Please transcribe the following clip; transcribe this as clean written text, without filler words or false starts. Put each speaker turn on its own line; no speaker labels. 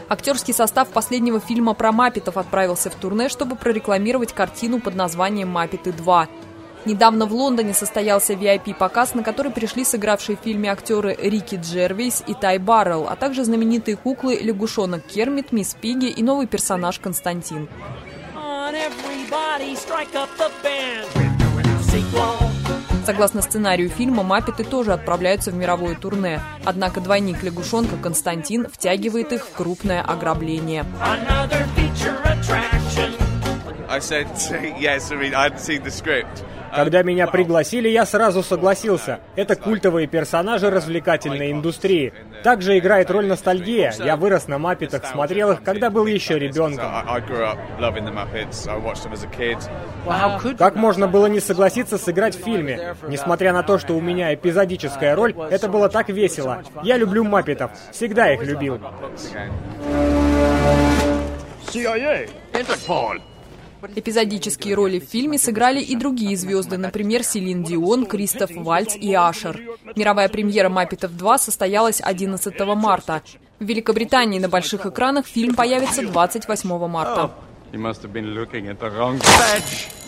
Актерский состав последнего фильма про Маппетов отправился в турне, чтобы прорекламировать картину под названием «Маппеты 2». Недавно в Лондоне состоялся VIP-показ, на который пришли сыгравшие в фильме актеры Рики Джервейс и Тай Баррелл, а также знаменитые куклы лягушонок Кермит, мисс Пигги и новый персонаж Константин. Согласно сценарию фильма, Маппеты тоже отправляются в мировое турне. Однако двойник лягушонка Константин втягивает их в крупное ограбление.
Когда меня пригласили, я сразу согласился. Это культовые персонажи развлекательной индустрии. Также играет роль ностальгия. Я вырос на Маппетах, смотрел их, когда был еще ребенком. Как можно было не согласиться сыграть в фильме? Несмотря на то, что у меня эпизодическая роль, это было так весело. Я люблю Маппетов. Всегда их любил.
Эпизодические роли в фильме сыграли и другие звезды, например, Селин Дион, Кристоф Вальц и Ашер. Мировая премьера «Маппетов 2» состоялась 11 марта. В Великобритании на больших экранах фильм появится 28 марта.